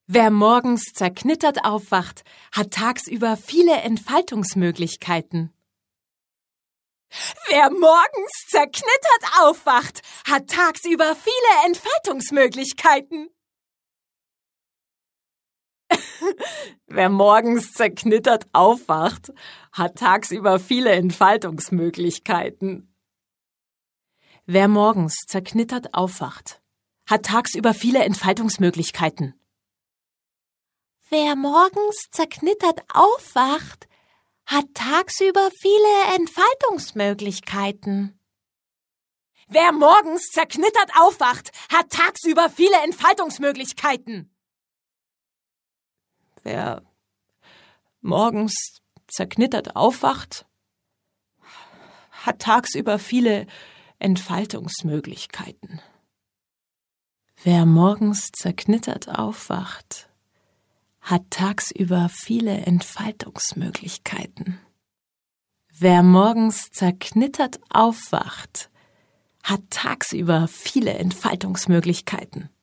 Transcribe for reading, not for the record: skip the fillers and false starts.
Wer morgens zerknittert aufwacht, hat tagsüber viele Entfaltungsmöglichkeiten. Wer morgens zerknittert aufwacht, hat tagsüber viele Entfaltungsmöglichkeiten. Wer morgens zerknittert aufwacht, hat tagsüber viele Entfaltungsmöglichkeiten. Wer morgens zerknittert aufwacht, hat tagsüber viele Entfaltungsmöglichkeiten. Wer morgens zerknittert aufwacht, hat tagsüber viele Entfaltungsmöglichkeiten. Wer morgens zerknittert aufwacht, hat tagsüber viele Entfaltungsmöglichkeiten. Wer morgens zerknittert aufwacht, hat tagsüber viele Entfaltungsmöglichkeiten. Wer morgens zerknittert aufwacht, hat tagsüber viele Entfaltungsmöglichkeiten. Wer morgens zerknittert aufwacht, hat tagsüber viele Entfaltungsmöglichkeiten.